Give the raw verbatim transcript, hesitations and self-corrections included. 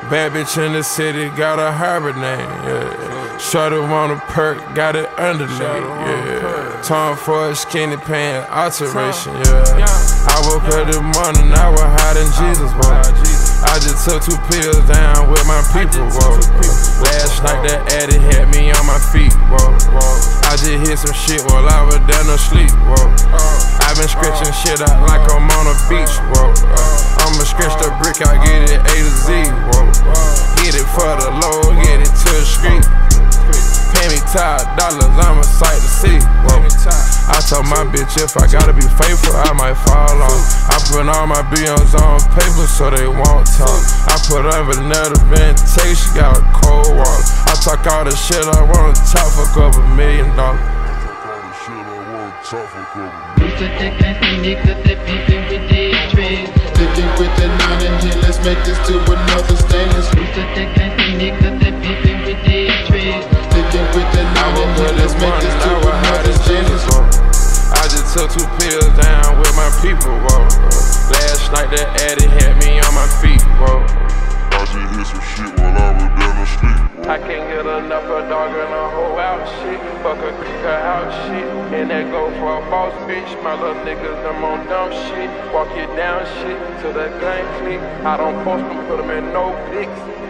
Bad bitch in the city, got a hybrid name, yeah. Shorty want a perk, got it underneath, yeah. Time for a skinny pants alteration, yeah. I woke up this morning, I was hiding Jesus, boy. I just took two pills down with my people, whoa. Last night that addy had me on my feet, whoa. I just hit some shit while I was down to sleep, whoa. I been scratching shit out like I'm on a beach, whoa. I'ma scratch the brick, I get it A to Z, whoa. Get it for the low, get it to the street. Pay me top dollars, I'm a sight to see, whoa. I told my bitch if I gotta be faithful, I might fall off. I put all my B Ms on paper so they won't talk. I put on vanilla vintage, she got a cold walk. I talk all the shit I wanna talk for a couple million dollars. Sticking with the nine and ten, let's make this to another stage. Sticking with the nine and ten, let's make this to another stage. I just took two pills down with my people, whoa. Last night that addy had me on my feet, whoa. I just hit some shit while I was down the street. I can't get enough of dog and a hoe out shit. Fuck a kicker out shit. And that go for a boss bitch. My little niggas, them on dumb shit. Walk you down shit to the gang clique. I don't post them, put them in no pics.